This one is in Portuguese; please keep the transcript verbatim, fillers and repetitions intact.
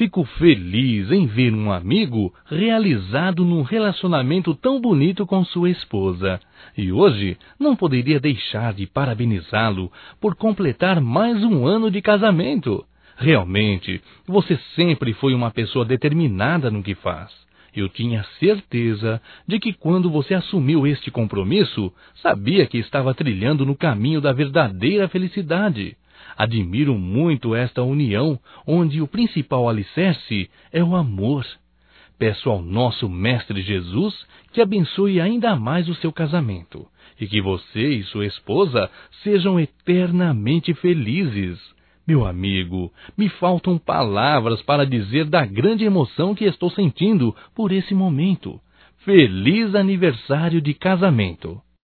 Fico feliz em ver um amigo realizado num relacionamento tão bonito com sua esposa. E hoje não poderia deixar de parabenizá-lo por completar mais um ano de casamento. Realmente, você sempre foi uma pessoa determinada no que faz. Eu tinha certeza de que quando você assumiu este compromisso, sabia que estava trilhando no caminho da verdadeira felicidade. Admiro muito esta união, onde o principal alicerce é o amor. Peço ao nosso Mestre Jesus que abençoe ainda mais o seu casamento e que você e sua esposa sejam eternamente felizes. Meu amigo, me faltam palavras para dizer da grande emoção que estou sentindo por esse momento. Feliz aniversário de casamento!